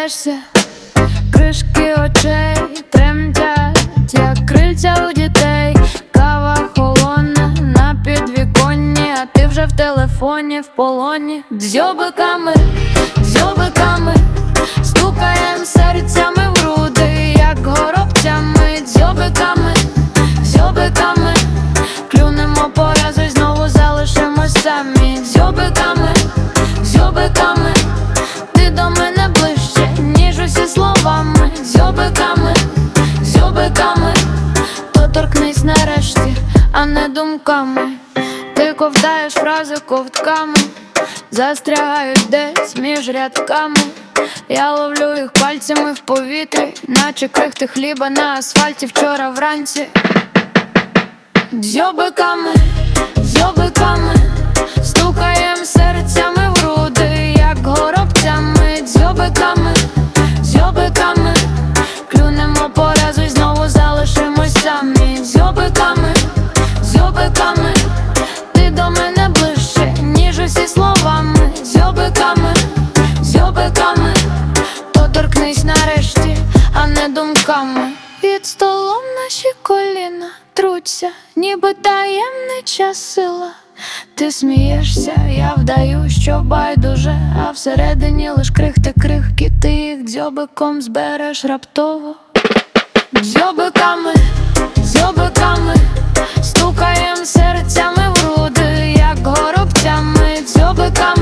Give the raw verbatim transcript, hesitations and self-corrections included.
смієшся, кришки очей тремтять, як крильця у дітей. Кава холодна на підвіконні, а ти вже в телефоні, в полоні. Дзьобиками, дзьобиками стукаєм серцями в груди, як горобцями. Дзьобиками, дзьобиками клюнемо по разу й знову залишимось самі. Дзьобиками, дзьобиками ти до мене ближче, ніж усі словами. Дзьобиками, дзьобиками то торкнись нарешті, а не думками. Ти ковтаєш фрази ковтками, застрягають десь між рядками. Я ловлю їх пальцями в повітрі, наче крихти хліба на асфальті вчора вранці. Дзьобиками, дзьобиками стукаєм серцями в груди, як горобцями. Дзьобиками, дзьобиками клюнемо по разу й знову залишимось самі. Дзьобиками, дзьобиками ти до мене ближче, ніж усі словами. Дзьобиками, дзьобиками то торкнись нарешті, а не думками. Під столом наші коліна труться, ніби таємнича сила. Ти смієшся, я вдаю, що байдуже, а всередині лиш крихти крихкі. Ти їх дзьобиком збереш раптово. Дзьобиками, дзьобиками стукаєм серцями в груди, як горобцями. Дзьобиками,